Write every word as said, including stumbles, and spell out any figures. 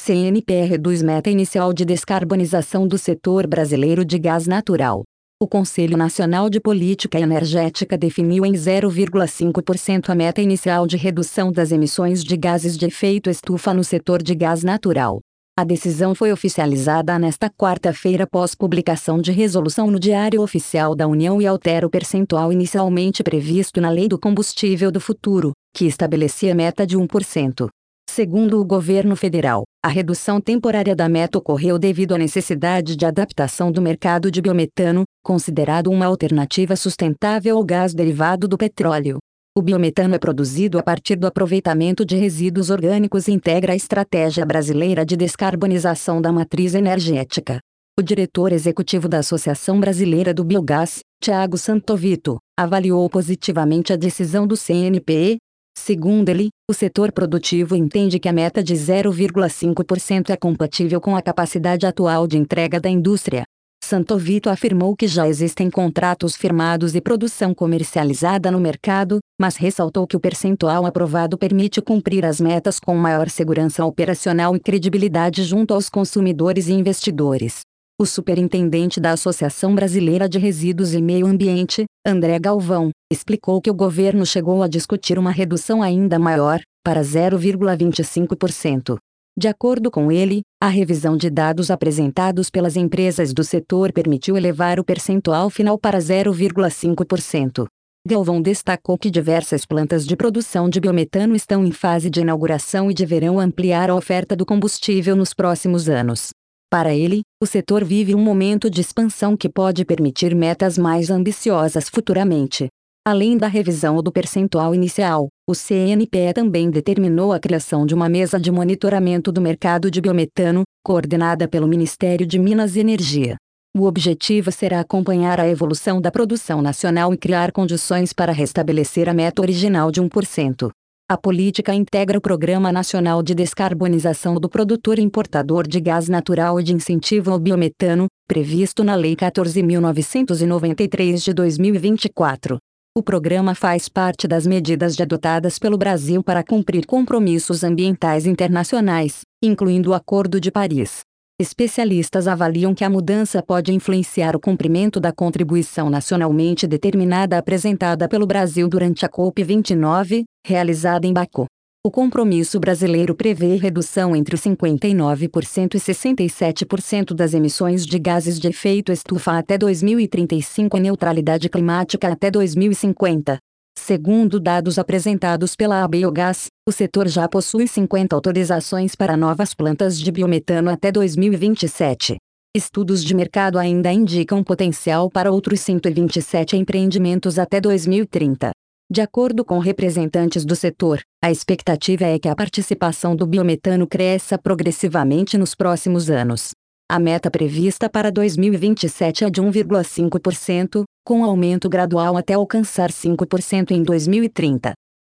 C N P E reduz meta inicial de descarbonização do setor brasileiro de gás natural. O Conselho Nacional de Política Energética definiu em zero vírgula cinco por cento a meta inicial de redução das emissões de gases de efeito estufa no setor de gás natural. A decisão foi oficializada nesta quarta-feira após publicação de resolução no Diário Oficial da União e altera o percentual inicialmente previsto na Lei do Combustível do Futuro, que estabelecia meta de um por cento. Segundo o governo federal, a redução temporária da meta ocorreu devido à necessidade de adaptação do mercado de biometano, considerado uma alternativa sustentável ao gás derivado do petróleo. O biometano é produzido a partir do aproveitamento de resíduos orgânicos e integra a estratégia brasileira de descarbonização da matriz energética. O diretor executivo da Associação Brasileira do Biogás, Thiago Santovito, avaliou positivamente a decisão do C N P E. Segundo ele, o setor produtivo entende que a meta de zero vírgula cinco por cento é compatível com a capacidade atual de entrega da indústria. Santovito afirmou que já existem contratos firmados e produção comercializada no mercado, mas ressaltou que o percentual aprovado permite cumprir as metas com maior segurança operacional e credibilidade junto aos consumidores e investidores. O superintendente da Associação Brasileira de Resíduos e Meio Ambiente, André Galvão, explicou que o governo chegou a discutir uma redução ainda maior, para zero vírgula vinte e cinco por cento. De acordo com ele, a revisão de dados apresentados pelas empresas do setor permitiu elevar o percentual final para zero vírgula cinco por cento. Galvão destacou que diversas plantas de produção de biometano estão em fase de inauguração e deverão ampliar a oferta do combustível nos próximos anos. Para ele, o setor vive um momento de expansão que pode permitir metas mais ambiciosas futuramente. Além da revisão do percentual inicial, o C N P E também determinou a criação de uma mesa de monitoramento do mercado de biometano, coordenada pelo Ministério de Minas e Energia. O objetivo será acompanhar a evolução da produção nacional e criar condições para restabelecer a meta original de um por cento. A política integra o Programa Nacional de Descarbonização do Produtor Importador de Gás Natural e de Incentivo ao Biometano, previsto na Lei quatorze mil novecentos e noventa e três de dois mil e vinte e quatro. O programa faz parte das medidas adotadas pelo Brasil para cumprir compromissos ambientais internacionais, incluindo o Acordo de Paris. Especialistas avaliam que a mudança pode influenciar o cumprimento da contribuição nacionalmente determinada apresentada pelo Brasil durante a COP vinte e nove, realizada em Baku. O compromisso brasileiro prevê redução entre cinquenta e nove por cento e sessenta e sete por cento das emissões de gases de efeito estufa até dois mil e trinta e cinco e neutralidade climática até dois mil e cinquenta. Segundo dados apresentados pela ABiogás, o setor já possui cinquenta autorizações para novas plantas de biometano até dois mil e vinte e sete. Estudos de mercado ainda indicam potencial para outros cento e vinte e sete empreendimentos até dois mil e trinta. De acordo com representantes do setor, a expectativa é que a participação do biometano cresça progressivamente nos próximos anos. A meta prevista para dois mil e vinte e sete é de um vírgula cinco por cento, com aumento gradual até alcançar cinco por cento em dois mil e trinta.